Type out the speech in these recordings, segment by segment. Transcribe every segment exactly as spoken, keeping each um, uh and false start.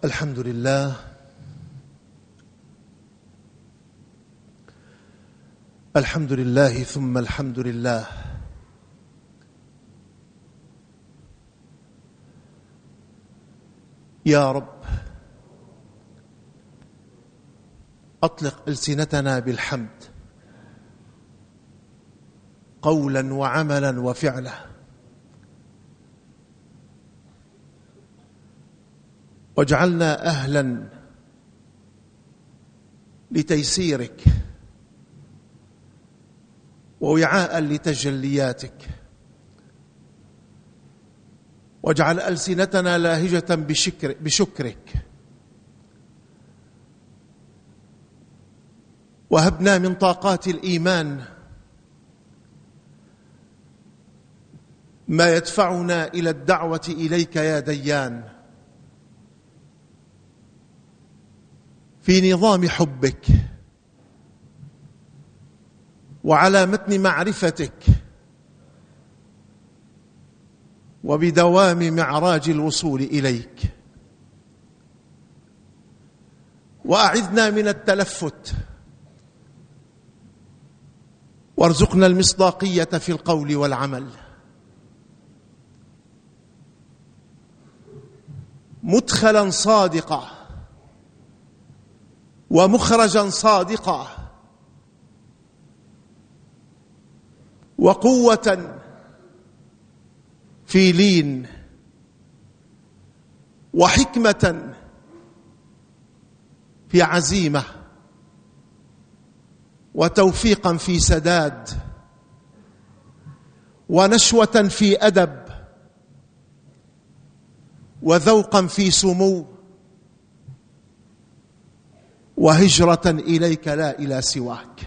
الحمد لله الحمد لله ثم الحمد لله. يا رب أطلق ألسنتنا بالحمد قولا وعملا وفعلا، واجعلنا أهلا لتيسيرك ووعاء لتجلياتك، واجعل ألسنتنا لاهجة بشكر بشكرك، وهبنا من طاقات الإيمان ما يدفعنا إلى الدعوة إليك يا ديان، في نظام حبك وعلى متن معرفتك وبدوام معراج الوصول إليك. وأعذنا من التلفت، وارزقنا المصداقية في القول والعمل، مدخلا صادقا ومخرجا صادقا، وقوة في لين، وحكمة في عزيمة، وتوفيقا في سداد، ونشوة في أدب، وذوقا في سمو، وهجرة إليك لا إلى سواك.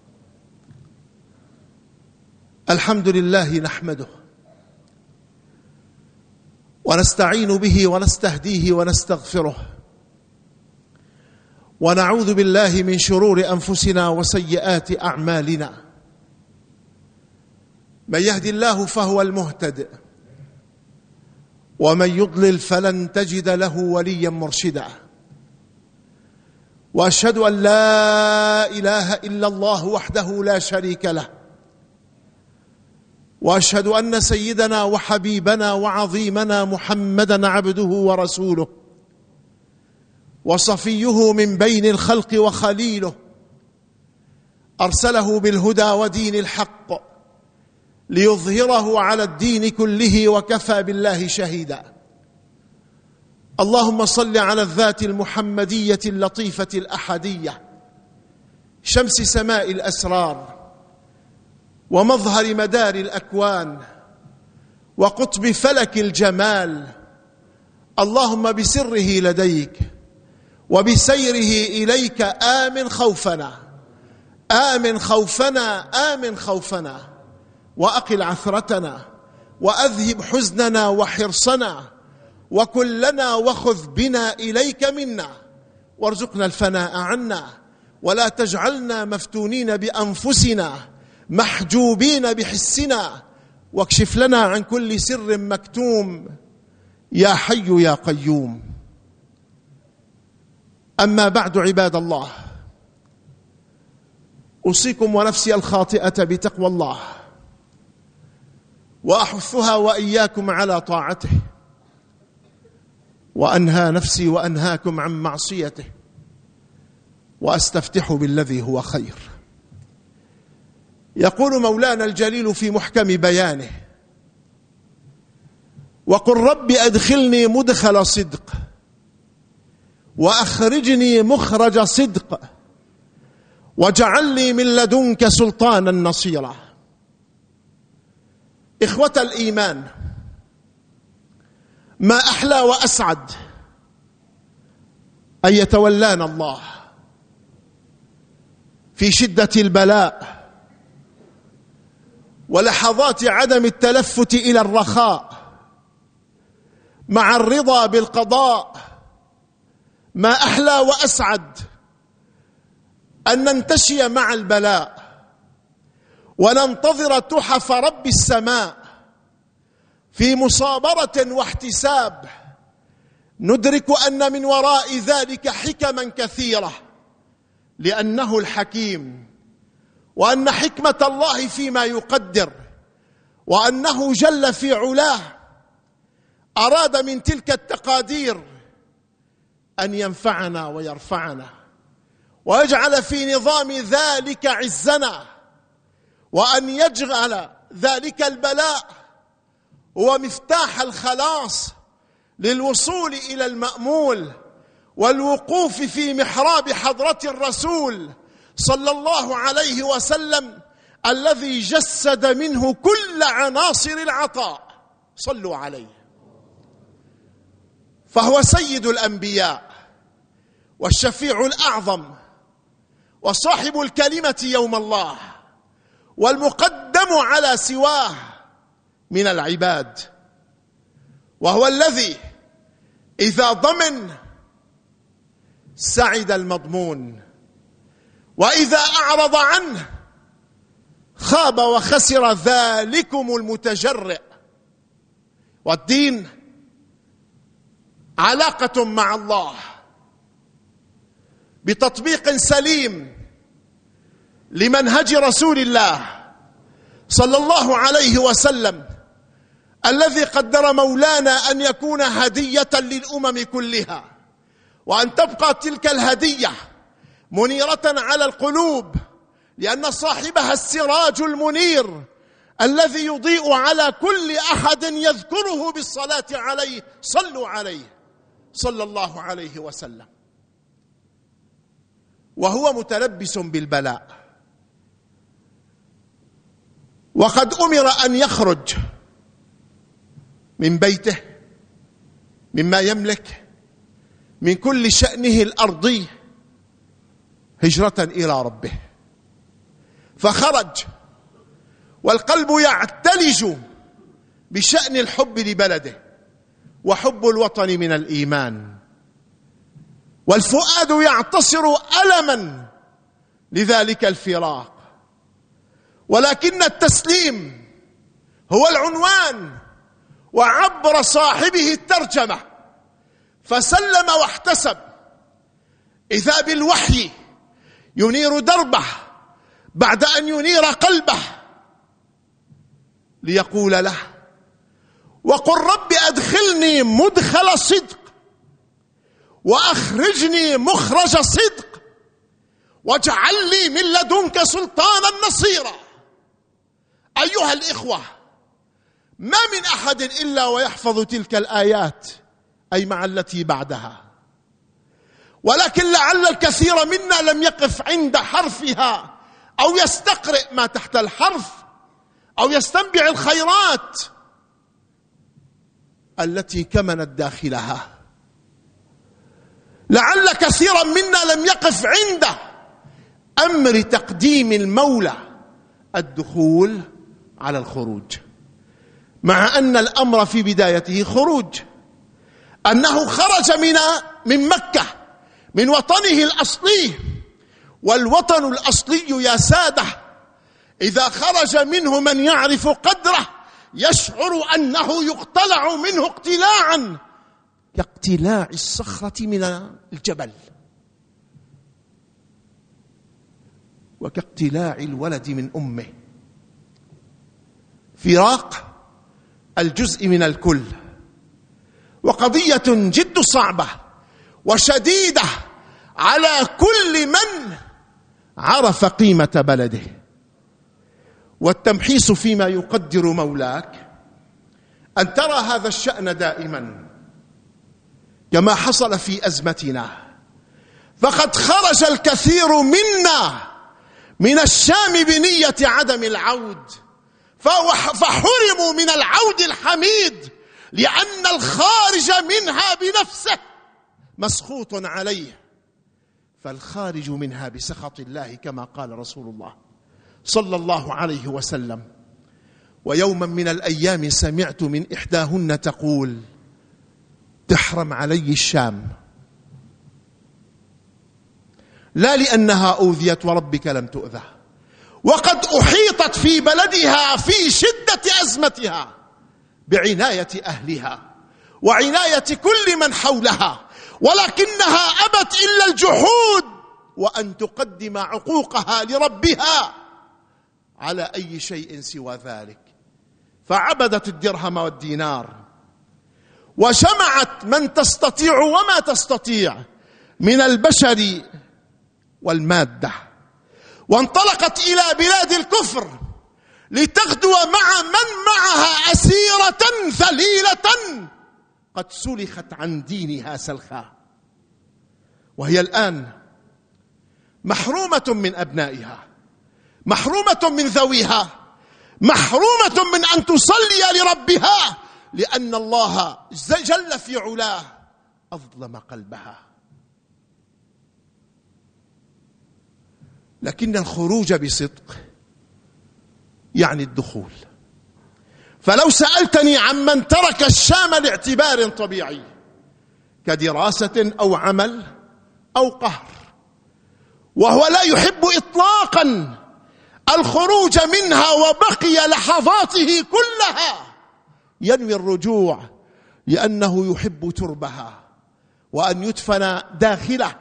الحمد لله نحمده ونستعين به ونستهديه ونستغفره، ونعوذ بالله من شرور أنفسنا وسيئات أعمالنا. من يهد الله فهو المهتد، ومن يضلل فلن تجد له وليا مرشدا. وأشهد أن لا إله إلا الله وحده لا شريك له، وأشهد أن سيدنا وحبيبنا وعظيمنا محمدًا عبده ورسوله، وصفيه من بين الخلق وخليله، أرسله بالهدى ودين الحق ليظهره على الدين كله، وكفى بالله شهيدا. اللهم صل على الذات المحمدية اللطيفة الأحدية، شمس سماء الأسرار، ومظهر مدار الأكوان، وقطب فلك الجمال. اللهم بسره لديك وبسيره إليك آمن خوفنا آمن خوفنا آمن خوفنا، وأقل عثرتنا، وأذهب حزننا وحرصنا، وكلنا وخذ بنا إليك منا، وارزقنا الفناء عنا، ولا تجعلنا مفتونين بأنفسنا محجوبين بحسنا، واكشف لنا عن كل سر مكتوم يا حي يا قيوم. أما بعد، عباد الله، أوصيكم ونفسي الخاطئة بتقوى الله، وأحثها وإياكم على طاعته، وأنهى نفسي وأنهاكم عن معصيته، وأستفتح بالذي هو خير. يقول مولانا الجليل في محكم بيانه: وقل رب أدخلني مدخل صدق، وأخرجني مخرج صدق، واجعل لي من لدنك سلطانا نصيرا. إخوة الإيمان، ما أحلى وأسعد أن يتولانا الله في شدة البلاء ولحظات عدم التلفت إلى الرخاء، مع الرضا بالقضاء. ما أحلى وأسعد أن ننتشي مع البلاء وننتظر تحف رب السماء في مصابرة واحتساب ندرك أن من وراء ذلك حكما كثيرة، لأنه الحكيم، وأن حكمة الله فيما يقدر، وأنه جل في علاه أراد من تلك التقادير أن ينفعنا ويرفعنا ويجعل في نظام ذلك عزنا، وأن يجعل ذلك البلاء هو مفتاح الخلاص للوصول إلى المأمول والوقوف في محراب حضرة الرسول صلى الله عليه وسلم الذي جسد منه كل عناصر العطاء. صلوا عليه. فهو سيد الأنبياء والشفيع الأعظم وصاحب الكلمة يوم الله، والمقدم على سواه من العباد، وهو الذي إذا ضمن سعد المضمون، وإذا أعرض عنه خاب وخسر ذلكم المتجرئ. والدين علاقة مع الله بتطبيق سليم لمنهج رسول الله صلى الله عليه وسلم الذي قدر مولانا أن يكون هدية للأمم كلها، وأن تبقى تلك الهدية منيرة على القلوب، لأن صاحبها السراج المنير الذي يضيء على كل أحد يذكره بالصلاة عليه. صلوا عليه صلى الله عليه وسلم. وهو متلبس بالبلاء، وقد أمر أن يخرج من بيته، مما يملك، من كل شأنه الأرضي، هجرة إلى ربه. فخرج والقلب يعتلج بشأن الحب لبلده وحب الوطن من الإيمان، والفؤاد يعتصر ألما لذلك الفراق، ولكن التسليم هو العنوان وعبر صاحبه الترجمة، فسلم واحتسب، إذا بالوحي ينير دربه بعد أن ينير قلبه، ليقول له: وقل رب أدخلني مدخل صدق وأخرجني مخرج صدق واجعل لي من لدنك سلطانا نصيرا. أيها الإخوة، ما من أحد إلا ويحفظ تلك الآيات، أي مع التي بعدها، ولكن لعل الكثير منا لم يقف عند حرفها أو يستقرئ ما تحت الحرف أو يستنبع الخيرات التي كمنت داخلها. لعل كثيرا منا لم يقف عند أمر تقديم المولى الدخول على الخروج، مع أن الأمر في بدايته خروج، أنه خرج من من مكة، من وطنه الأصلي. والوطن الأصلي يا سادة إذا خرج منه من يعرف قدره يشعر أنه يقتلع منه اقتلاعا كاقتلاع الصخرة من الجبل، وكاقتلاع الولد من أمه. فراق الجزء من الكل، وقضية جد صعبة وشديدة على كل من عرف قيمة بلده. والتمحيص فيما يقدر مولاك أن ترى هذا الشأن دائما كما حصل في أزمتنا. فقد خرج الكثير منا من الشام بنية عدم العود، فحرموا من العود الحميد، لأن الخارج منها بنفسه مسخوط عليه، فالخارج منها بسخط الله كما قال رسول الله صلى الله عليه وسلم. ويوما من الأيام سمعت من إحداهن تقول: تحرم علي الشام، لا لأنها أوذيت وربك لم تؤذى، وقد أحيطت في بلدها في شدة أزمتها بعناية أهلها وعناية كل من حولها، ولكنها أبت إلا الجحود وأن تقدم عقوقها لربها على أي شيء سوى ذلك، فعبدت الدرهم والدينار وجمعت من تستطيع وما تستطيع من البشر والمادة، وانطلقت إلى بلاد الكفر لتغدو مع من معها أسيرة ذليلة قد سلخت عن دينها سلخا، وهي الآن محرومة من أبنائها، محرومة من ذويها، محرومة من أن تصلي لربها، لأن الله جل في علاه أظلم قلبها. لكن الخروج بصدق يعني الدخول. فلو سألتني عمن ترك الشام لاعتبار طبيعي كدراسة أو عمل أو قهر، وهو لا يحب إطلاقا الخروج منها وبقي لحظاته كلها ينوي الرجوع لأنه يحب تربها وأن يدفن داخله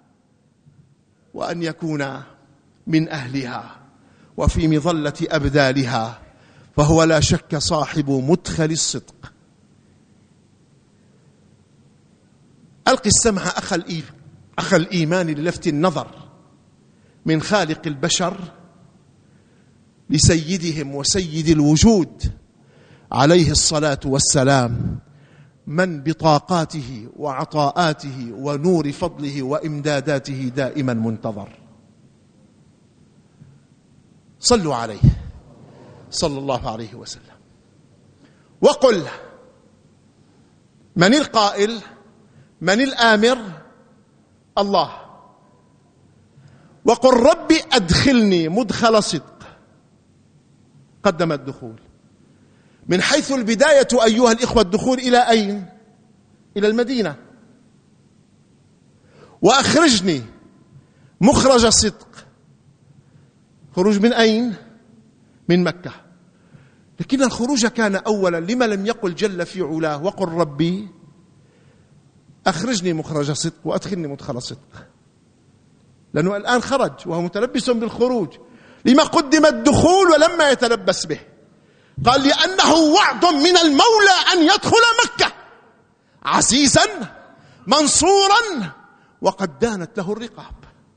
وأن يكون من أهلها وفي مظلة أبدالها، فهو لا شك صاحب مدخل الصدق. ألقي السمع أخ الإيمان للفت النظر من خالق البشر لسيدهم وسيد الوجود عليه الصلاة والسلام، من بطاقاته وعطاءاته ونور فضله وإمداداته دائما منتظر. صلوا عليه صلى الله عليه وسلم. وقل من القائل؟ من الآمر؟ الله. وقل ربي أدخلني مدخل صدق، قدم الدخول. من حيث البداية أيها الإخوة الدخول إلى أين؟ إلى المدينة. وأخرجني مخرج صدق، خروج من أين؟ من مكة. لكن الخروج كان أولا، لما لم يقل جل في علاه وقل ربي أخرجني مخرج صدق وأدخلني مدخل صدق؟ لأنه الآن خرج وهو متلبس بالخروج. لما قدم الدخول ولما يتلبس به؟ قال لأنه وعد من المولى أن يدخل مكة عزيزا منصورا وقد دانت له الرقاب.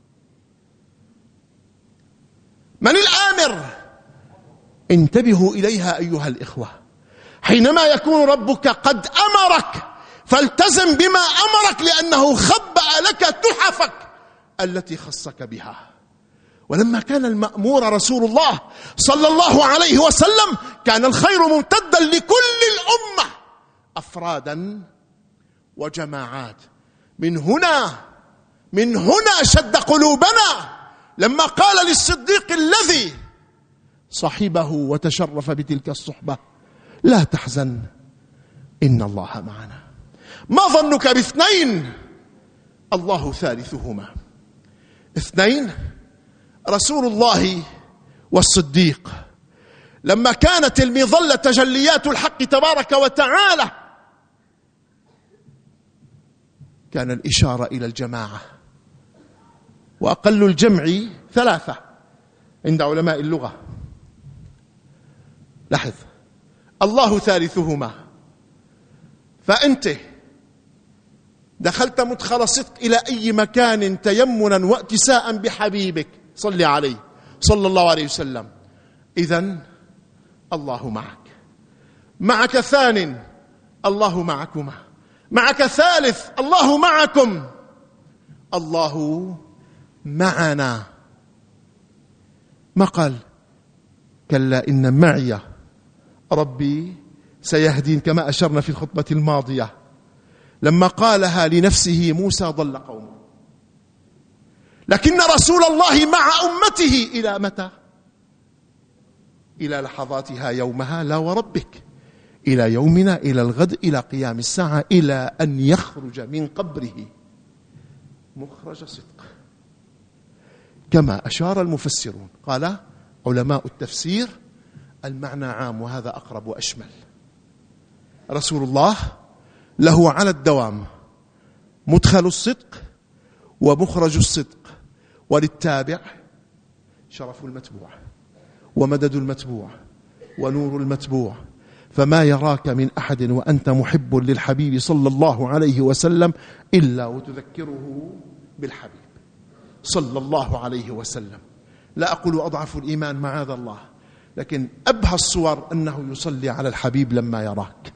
من الآمر؟ انتبهوا إليها أيها الإخوة. حينما يكون ربك قد أمرك فالتزم بما أمرك، لأنه خبأ لك تحفك التي خصك بها. ولما كان المأمور رسول الله صلى الله عليه وسلم كان الخير ممتدا لكل الأمة أفرادا وجماعات. من هنا من هنا شد قلوبنا لما قال للصديق الذي صحبه وتشرف بتلك الصحبة: لا تحزن إن الله معنا. ما ظنك باثنين الله ثالثهما؟ اثنين، رسول الله والصديق. لما كانت المظلة تجليات الحق تبارك وتعالى كان الإشارة إلى الجماعة، وأقل الجمع ثلاثة عند علماء اللغة. لاحظ، الله ثالثهما، فأنت دخلت مدخل صدق إلى أي مكان تيمنا واتساء بحبيبك صل عليه صلى الله عليه وسلم، إذن الله معك. معك ثان، الله معكما. معك ثالث، الله معكم. الله معنا. ما قال كلا إن معي ربي سيهدين كما أشرنا في الخطبة الماضية؟ لما قالها لنفسه موسى ضل قومه. لكن رسول الله مع أمته إلى متى؟ إلى لحظاتها يومها، لا وربك، إلى يومنا، إلى الغد، إلى قيام الساعة، إلى أن يخرج من قبره مخرج صدق، كما أشار المفسرون. قال علماء التفسير: المعنى عام وهذا أقرب وأشمل. رسول الله له على الدوام مدخل الصدق ومخرج الصدق، وللتابع شرف المتبوع ومدد المتبوع ونور المتبوع. فما يراك من أحد وأنت محب للحبيب صلى الله عليه وسلم إلا وتذكره بالحبيب صلى الله عليه وسلم. لا أقول أضعف الإيمان معاذ الله، لكن أبهى الصور أنه يصلي على الحبيب لما يراك،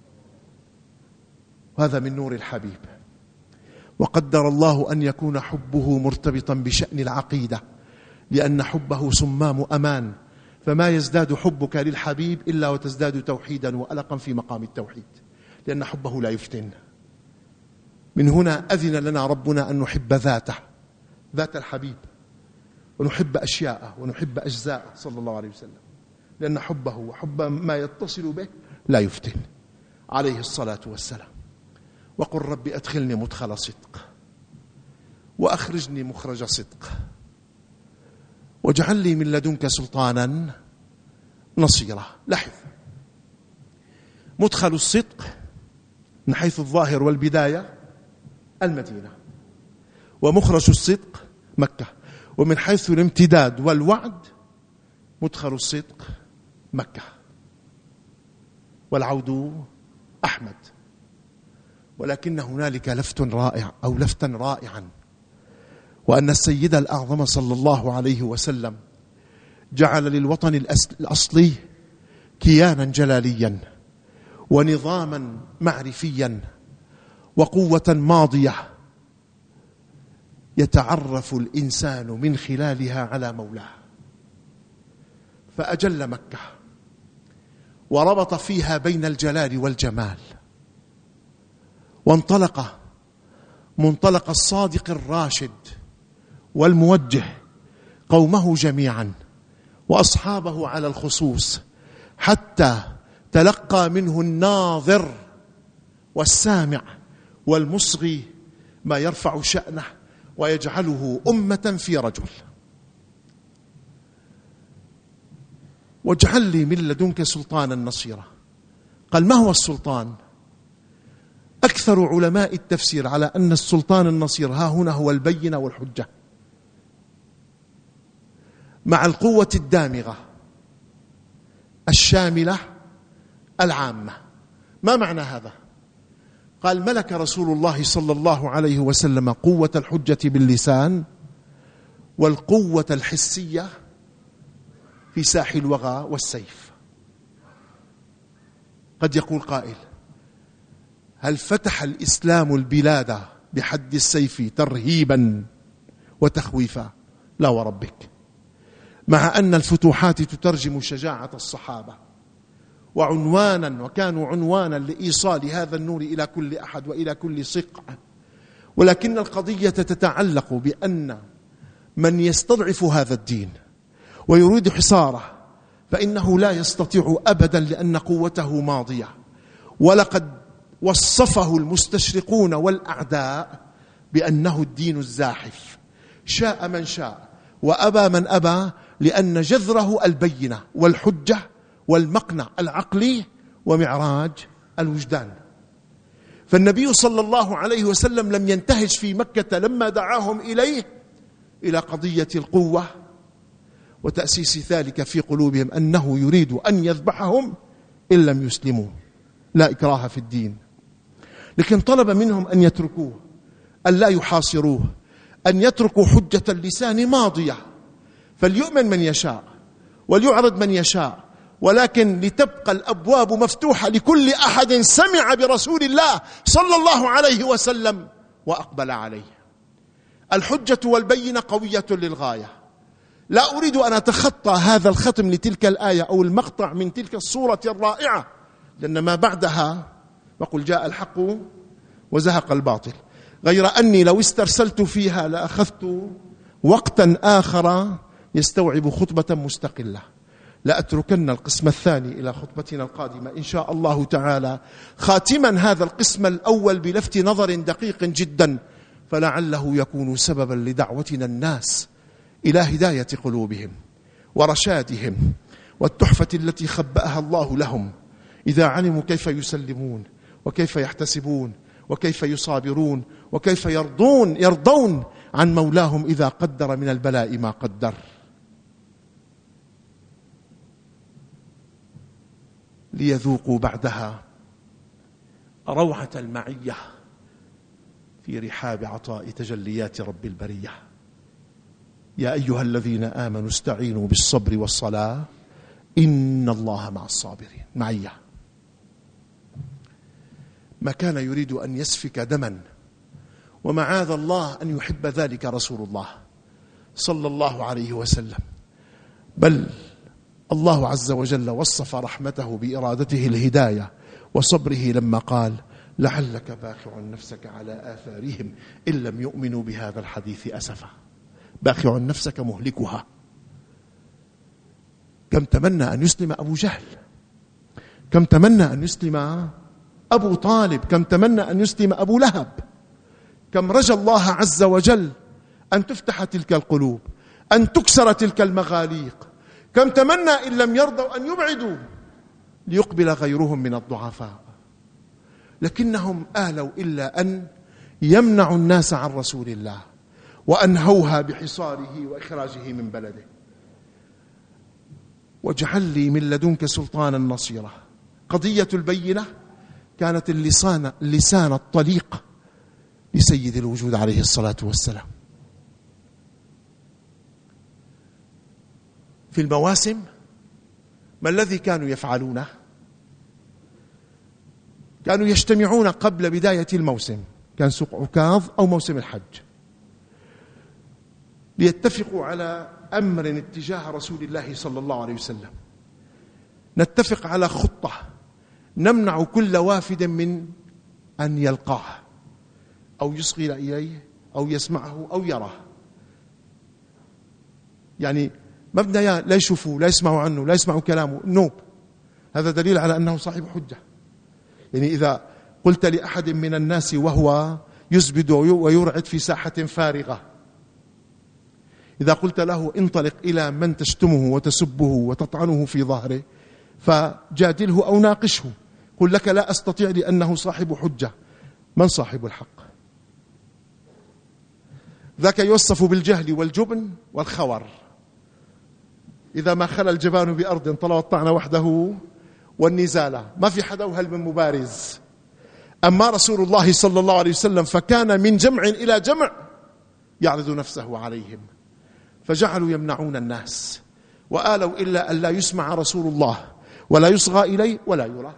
وهذا من نور الحبيب. وقدر الله أن يكون حبه مرتبطا بشأن العقيدة، لأن حبه صمام أمان، فما يزداد حبك للحبيب إلا وتزداد توحيدا وألقا في مقام التوحيد، لأن حبه لا يفتن. من هنا أذن لنا ربنا أن نحب ذاته، ذات الحبيب، ونحب أشياءه ونحب أجزاءه صلى الله عليه وسلم، لأن حبه وحب ما يتصل به لا يفتن عليه الصلاة والسلام. وقل رب أدخلني مدخل صدق وأخرجني مخرج صدق واجعل لي من لدنك سلطانا نصيرا. لاحظ، مدخل الصدق من حيث الظاهر والبداية المدينة، ومخرج الصدق مكة، ومن حيث الامتداد والوعد مدخل الصدق مكة، والعود أحمد. ولكن هنالك لفت رائع أو لفتا رائعا، وأن السيد الأعظم صلى الله عليه وسلم جعل للوطن الأصلي كيانا جلاليا ونظاما معرفيا وقوة ماضية يتعرف الإنسان من خلالها على مولاه، فأجل مكة وربط فيها بين الجلال والجمال، وانطلق منطلق الصادق الراشد والموجه قومه جميعا وأصحابه على الخصوص، حتى تلقى منه الناظر والسامع والمصغي ما يرفع شأنه ويجعله أمة في رجل. واجعل لي من لدنك سلطانا نصيرا. قال ما هو السلطان؟ أكثر علماء التفسير على أن السلطان النصير ها هنا هو البينة والحجة مع القوة الدامغة الشاملة العامة. ما معنى هذا؟ قال ملك رسول الله صلى الله عليه وسلم قوة الحجة باللسان والقوة الحسية في ساح الوغى والسيف. قد يقول قائل هل فتح الإسلام البلاد بحد السيف ترهيبا وتخويفا؟ لا وربك، مع أن الفتوحات تترجم شجاعة الصحابة وعنوانا، وكانوا عنوانا لإيصال هذا النور إلى كل أحد وإلى كل صقع، ولكن القضية تتعلق بأن من يستضعف هذا الدين ويريد حصاره فإنه لا يستطيع أبدا، لأن قوته ماضية. ولقد وصفه المستشرقون والأعداء بأنه الدين الزاحف، شاء من شاء وأبى من أبى، لأن جذره البينة والحجة والمقنع العقلي ومعراج الوجدان. فالنبي صلى الله عليه وسلم لم ينتهج في مكة لما دعاهم إليه إلى قضية القوة وتأسيس ذلك في قلوبهم أنه يريد أن يذبحهم إن لم يسلموا، لا إكراه في الدين. لكن طلب منهم أن يتركوه، أن لا يحاصروه، أن يتركوا حجة اللسان ماضية، فليؤمن من يشاء وليعرض من يشاء، ولكن لتبقى الأبواب مفتوحة لكل أحد سمع برسول الله صلى الله عليه وسلم وأقبل عليه. الحجة والبينة قوية للغاية. لا أريد أن أتخطى هذا الختم لتلك الآية أو المقطع من تلك الصورة الرائعة، لأن ما بعدها وقل جاء الحق وزهق الباطل، غير أني لو استرسلت فيها لأخذت وقتا آخر يستوعب خطبة مستقلة. لأتركن القسم الثاني إلى خطبتنا القادمة إن شاء الله تعالى، خاتما هذا القسم الأول بلفت نظر دقيق جدا، فلعله يكون سببا لدعوتنا الناس إلى هداية قلوبهم ورشادهم والتحفة التي خبأها الله لهم إذا علموا كيف يسلمون وكيف يحتسبون وكيف يصابرون وكيف يرضون يرضون عن مولاهم إذا قدر من البلاء ما قدر. ليذوقوا بعدها روعة المعية في رحاب عطاء تجليات رب البرية. يا أيها الذين آمنوا استعينوا بالصبر والصلاة إن الله مع الصابرين. معية. ما كان يريد أن يسفك دما، ومعاذ الله أن يحب ذلك رسول الله صلى الله عليه وسلم، بل الله عز وجل وصف رحمته بإرادته الهداية وصبره لما قال لعلك باخع نفسك على آثارهم إن لم يؤمنوا بهذا الحديث أسفا. باخع نفسك مهلكها. كم تمنى أن يسلم أبو جهل، كم تمنى أن يسلم أبو طالب، كم تمنى أن يسلم أبو لهب، كم رجى الله عز وجل أن تفتح تلك القلوب، أن تكسر تلك المغاليق، كم تمنى إن لم يرضوا أن يبعدوا ليقبل غيرهم من الضعفاء، لكنهم آلوا إلا أن يمنعوا الناس عن رسول الله وأنهوها بحصاره وإخراجه من بلده. واجعل لي من لدنك سلطانا نصيرا. قضية البينة كانت اللسان, اللسان الطليق لسيد الوجود عليه الصلاة والسلام. في المواسم ما الذي كانوا يفعلونه؟ كانوا يجتمعون قبل بداية الموسم، كان سوق عكاظ أو موسم الحج، ليتفقوا على أمر اتجاه رسول الله صلى الله عليه وسلم. نتفق على خطة نمنع كل وافد من أن يلقاه أو يصغي إليه أو يسمعه أو يراه. يعني مبنى لا يشوفوا لا يسمعوا عنه لا يسمعوا كلامه نوب. هذا دليل على أنه صاحب حجة. يعني إذا قلت لأحد من الناس وهو يزبد ويرعد في ساحة فارغة، إذا قلت له انطلق إلى من تشتمه وتسبه وتطعنه في ظهره فجادله أو ناقشه، قل لك لا أستطيع لأنه صاحب حجة. من صاحب الحق؟ ذاك يوصف بالجهل والجبن والخور. إذا ما خلى الجبان بأرض طلب الطعن وحده والنزالة، ما في حدا وهل من مبارز. أما رسول الله صلى الله عليه وسلم فكان من جمع إلى جمع يعرض نفسه عليهم، فجعلوا يمنعون الناس وآلوا إلا أن لا يسمع رسول الله ولا يصغى إليه ولا يرى.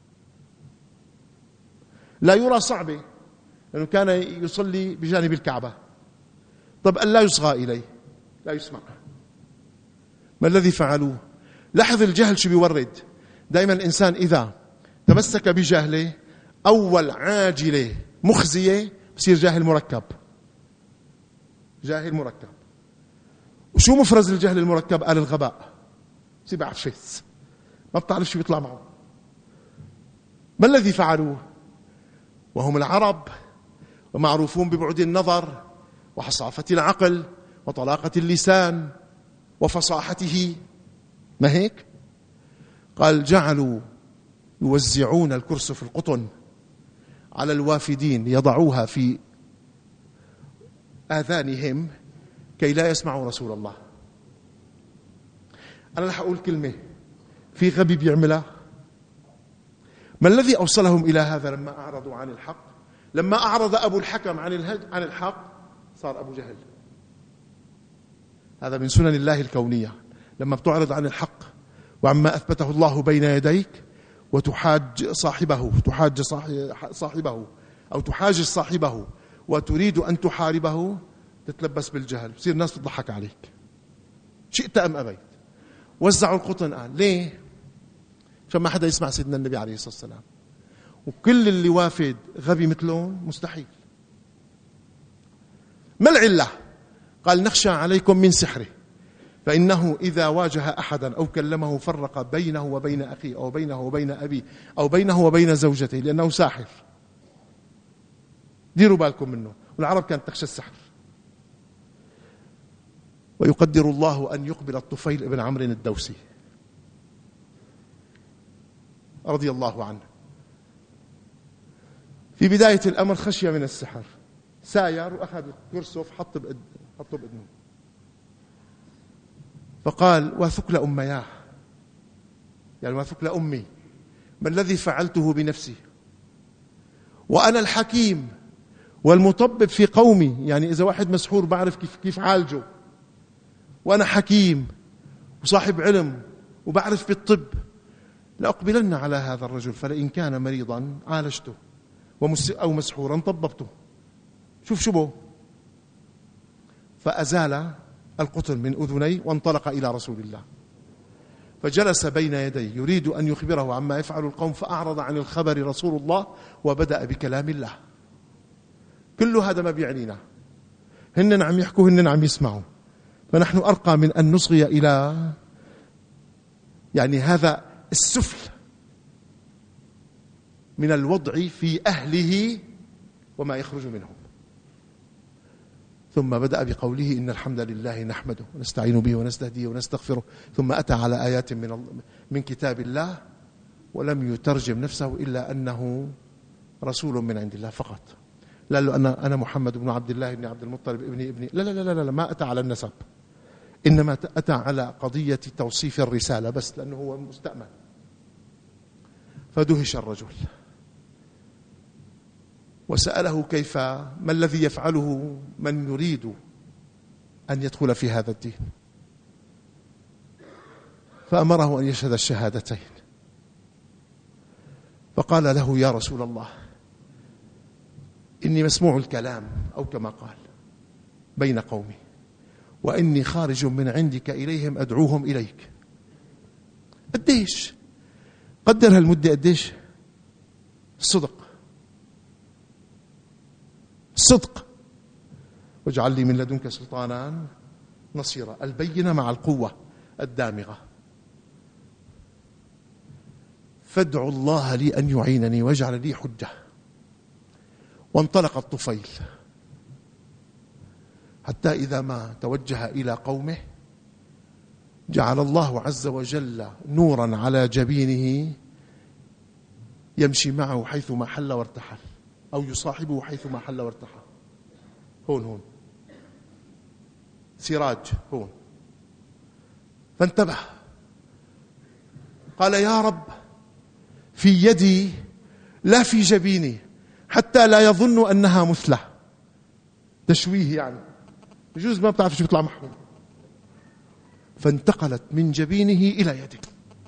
لا يرى صعبة، لأنه كان يصلي بجانب الكعبة. طب أن لا يصغى إليه، لا يسمع. ما الذي فعلوه؟ لاحظ الجهل شو بيورد. دائما الإنسان إذا تمسك بجهله أول عاجلة مخزية بصير جاهل مركب. جاهل مركب. وشو مفرز الجهل المركب؟ قال الغباء. بصير بعرف شيء، ما بتعرف شو بيطلع معه. ما الذي فعلوه؟ وهم العرب ومعروفون ببعد النظر وحصافة العقل وطلاقة اللسان وفصاحته، ما هيك؟ قال جعلوا يوزعون الكرسف القطن على الوافدين يضعوها في آذانهم كي لا يسمعوا رسول الله. أنا رح أقول كلمة في غبي بيعملها. ما الذي أوصلهم إلى هذا لما أعرضوا عن الحق؟ لما أعرض أبو الحكم عن الهج عن الحق صار أبو جهل. هذا من سنن الله الكونية. لما بتعرض عن الحق وعما أثبته الله بين يديك وتحاج صاحبه تحاج صاحبه أو تحاجج صاحبه وتريد أن تحاربه تتلبس بالجهل، بصير الناس تضحك عليك شئت أم أبيت. وزعوا القطن. قال ليه؟ عشان ما حدا يسمع سيدنا النبي عليه الصلاة والسلام، وكل اللي وافد غبي مثلهم مستحيل. ما العلة؟ قال نخشى عليكم من سحره، فإنه إذا واجه أحدا أو كلمه فرق بينه وبين أخيه أو بينه وبين أبيه أو بينه وبين زوجته، لأنه ساحر. ديروا بالكم منه. والعرب كانت تخشى السحر. ويقدر الله أن يقبل الطفيل بن عمرو الدوسي رضي الله عنه في بداية الأمر خشية من السحر، ساير وأخذ كرسف حط بقد حطه بإذنه، فقال وثكل أمياه، يعني وثكل أمي، ما الذي فعلته بنفسي وأنا الحكيم والمطبب في قومي، يعني إذا واحد مسحور بعرف كيف كيف عالجه، وأنا حكيم وصاحب علم وبعرف بالطب، لأقبلن على هذا الرجل فلئن كان مريضا عالجته أو مسحورا طببته. شوف شو بو. فأزال القطن من أذني وانطلق إلى رسول الله، فجلس بين يديه يريد أن يخبره عما يفعل القوم، فأعرض عن الخبر رسول الله وبدأ بكلام الله. كل هذا ما بيعنينا، هن عم يحكوا هن عم يسمعوا، فنحن أرقى من أن نصغي إلى يعني هذا السفل من الوضع في أهله وما يخرج منهم. ثم بدأ بقوله إن الحمد لله نحمده ونستعين به ونستهديه ونستغفره، ثم أتى على آيات من من كتاب الله ولم يترجم نفسه إلا أنه رسول من عند الله فقط. لا له أنا أنا محمد بن عبد الله بن عبد المطلب ابن ابني، لا لا لا لا, لا ما أتى على النسب، إنما أتى على قضية توصيف الرسالة بس، لأنه هو مستأمن. فدهش الرجل وسأله كيف، ما الذي يفعله من يريد أن يدخل في هذا الدين، فأمره أن يشهد الشهادتين. فقال له يا رسول الله إني مسموع الكلام، أو كما قال، بين قومي، وإني خارج من عندك إليهم أدعوهم إليك. قديش قدر هالمدة؟ قديش؟ الصدق الصدق واجعل لي من لدنك سلطانا نصيرا، البينة مع القوة الدامغة. فادعوا الله لي أن يعينني واجعل لي حجة. وانطلق الطفيل حتى إذا ما توجه إلى قومه جعل الله عز وجل نورا على جبينه يمشي معه حيثما حل وارتحل، أو يصاحبه حيثما حل وارتحل. هون هون سراج هون. فانتبه، قال يا رب في يدي لا في جبيني، حتى لا يظن أنها مثلة، تشويه يعني، بجوز ما بتعرف شو يطلع محمود. فانتقلت من جبينه إلى يده.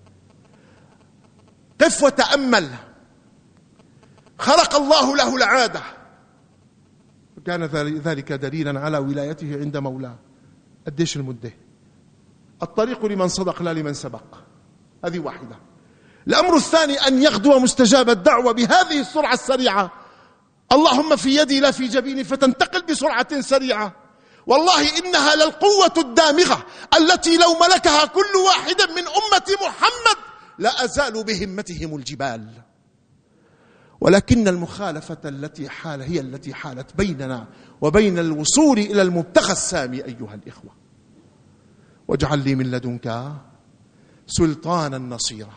قف وتأمل، خلق الله له العادة، فكان ذلك دليلا على ولايته عند مولاه. قديش المدة؟ الطريق لمن صدق لا لمن سبق، هذه واحدة. الأمر الثاني أن يغدو مستجاب الدعوة بهذه السرعة السريعة، اللهم في يدي لا في جبيني، فتنتقل بسرعة سريعة. والله إنها للقوة الدامغة التي لو ملكها كل واحد من أمة محمد لأزالوا بهمتهم الجبال. ولكن المخالفة التي حال هي التي حالت بيننا وبين الوصول إلى المبتغى السامي أيها الإخوة. واجعل لي من لدنك سلطانا نصيرا.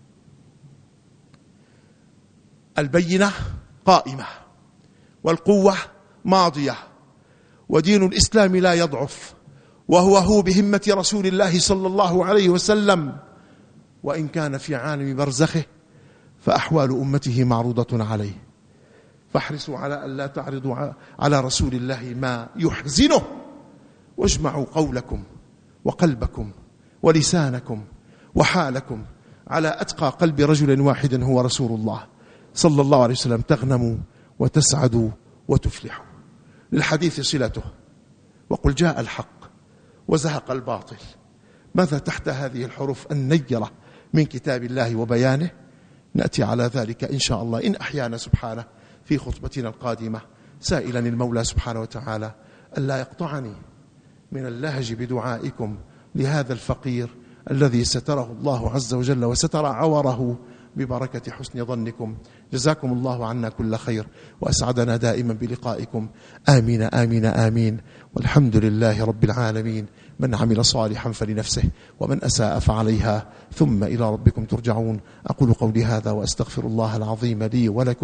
البينة قائمة والقوة ماضية، ودين الإسلام لا يضعف، وهو هو بهمة رسول الله صلى الله عليه وسلم، وإن كان في عالم برزخه فأحوال أمته معروضة عليه. فاحرصوا على أن لا تعرضوا على رسول الله ما يحزنه، واجمعوا قولكم وقلبكم ولسانكم وحالكم على أتقى قلب رجل واحد هو رسول الله صلى الله عليه وسلم، تغنموا وتسعدوا وتفلحوا. للحديث صلته، وقل جاء الحق وزهق الباطل. ماذا تحت هذه الحروف النيرة من كتاب الله وبيانه؟ نأتي على ذلك إن شاء الله إن أحيانا سبحانه في خطبتنا القادمة، سائلا المولى سبحانه وتعالى ألا يقطعني من اللهج بدعائكم لهذا الفقير الذي ستره الله عز وجل وستر عوره ببركة حسن ظنكم. جزاكم الله عنا كل خير، وأسعدنا دائما بلقائكم. آمين آمين آمين. والحمد لله رب العالمين. من عمل صالحا فلنفسه، ومن أساء فعليها، ثم إلى ربكم ترجعون. أقول قولي هذا وأستغفر الله العظيم لي ولكم،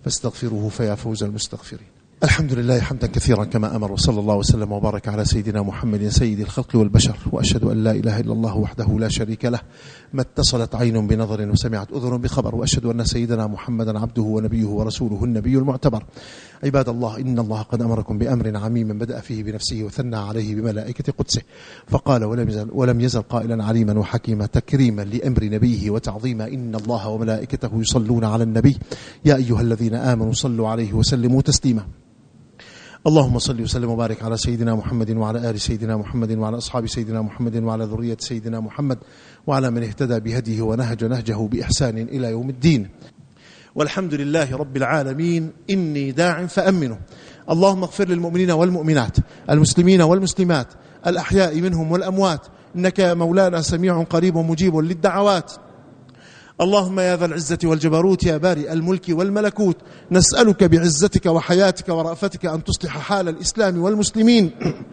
فاستغفروه فيا فوز المستغفرين. الحمد لله حمدا كثيرا كما أمر، وصلى الله وسلم وبارك على سيدنا محمد سيد الخلق والبشر، وأشهد أن لا إله إلا الله وحده لا شريك له، ما اتصلت عين بنظر وسمعت أذن بخبر، وأشهد أن سيدنا محمدا عبده ونبيه ورسوله النبي المعتبر. عباد الله، إن الله قد أمركم بأمر عميم بدأ فيه بنفسه وثنى عليه بملائكة قدسه، فقال ولم يزل, ولم يزل قائلا عليما وحكيما تكريما لأمر نبيه وتعظيما: إن الله وملائكته يصلون على النبي يا أيها الذين آمنوا صلوا عليه وسلموا تسليما. اللهم صل وسلم وبارك على سيدنا محمد وعلى آل سيدنا محمد وعلى أصحاب سيدنا محمد وعلى ذرية سيدنا محمد وعلى من اهتدى بهديه ونهج نهجه بإحسان إلى يوم الدين. والحمد لله رب العالمين. إني داع فأمنوا. اللهم اغفر للمؤمنين والمؤمنات، المسلمين والمسلمات، الأحياء منهم والأموات، إنك مولانا سميع قريب مجيب للدعوات. اللهم يا ذا العزة والجبروت، يا بارئ الملك والملكوت، نسألك بعزتك وحياتك ورأفتك أن تصلح حال الإسلام والمسلمين.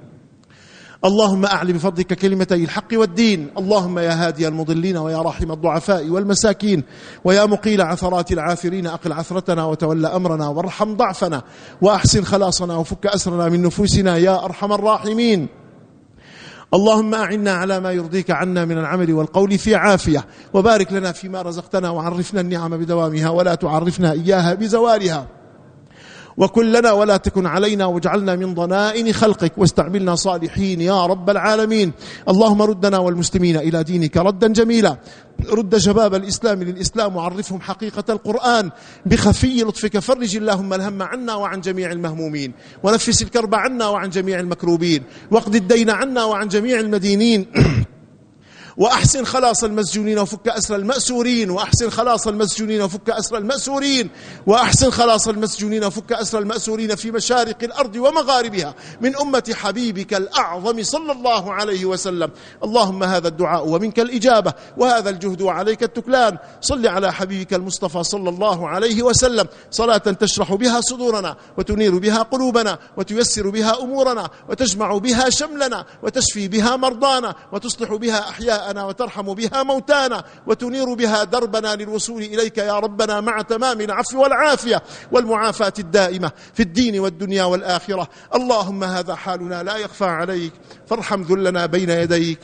اللهم أعل بفضلك كلمتي الحق والدين. اللهم يا هادي المضلين، ويا راحم الضعفاء والمساكين، ويا مقيل عثرات العاثرين، أقل عثرتنا وتولى أمرنا، وارحم ضعفنا، وأحسن خلاصنا، وفك أسرنا من نفوسنا يا أرحم الراحمين. اللهم أعنا على ما يرضيك عنا من العمل والقول في عافية، وبارك لنا فيما رزقتنا، وعرفنا النعم بدوامها، ولا تعرفنا إياها بزوالها، وكن لنا ولا تكن علينا، واجعلنا من ضنائن خلقك، واستعملنا صالحين يا رب العالمين. اللهم ردنا والمسلمين إلى دينك ردا جميلا، رد شباب الإسلام للإسلام، وعرفهم حقيقة القرآن بخفي لطفك، فرج اللهم الهم عنا وعن جميع المهمومين، ونفس الكرب عنا وعن جميع المكروبين، واقض الدين عنا وعن جميع المدينين، وأحسن خلاص المسجونين وفك أسر المأسورين، وأحسن خلاص المسجونين وفك أسر المأسورين، وأحسن خلاص المسجونين وفك أسر المأسورين في مشارق الأرض ومغاربها من أمة حبيبك الأعظم صلى الله عليه وسلم. اللهم هذا الدعاء ومنك الإجابة، وهذا الجهد وعليك التكلان. صل على حبيبك المصطفى صلى الله عليه وسلم صلاة تشرح بها صدورنا، وتنير بها قلوبنا، وتيسر بها أمورنا، وتجمع بها شملنا، وتشفي بها مرضانا، وتصلح بها أحياءنا، وترحم بها موتانا، وتنير بها دربنا للوصول إليك يا ربنا مع تمام العفو والعافية والمعافاة الدائمة في الدين والدنيا والآخرة. اللهم هذا حالنا لا يخفى عليك، فارحم ذلنا بين يديك،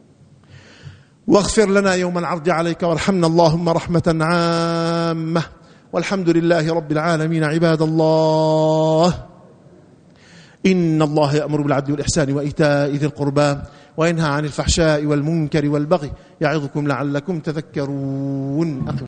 واغفر لنا يوم العرض عليك، وارحمنا اللهم رحمة عامة. والحمد لله رب العالمين. عباد الله، إن الله يأمر بالعدل والإحسان وإيتاء ذي القربى، وينهى عن الفحشاء والمنكر والبغي، يعظكم لعلكم تذكرون.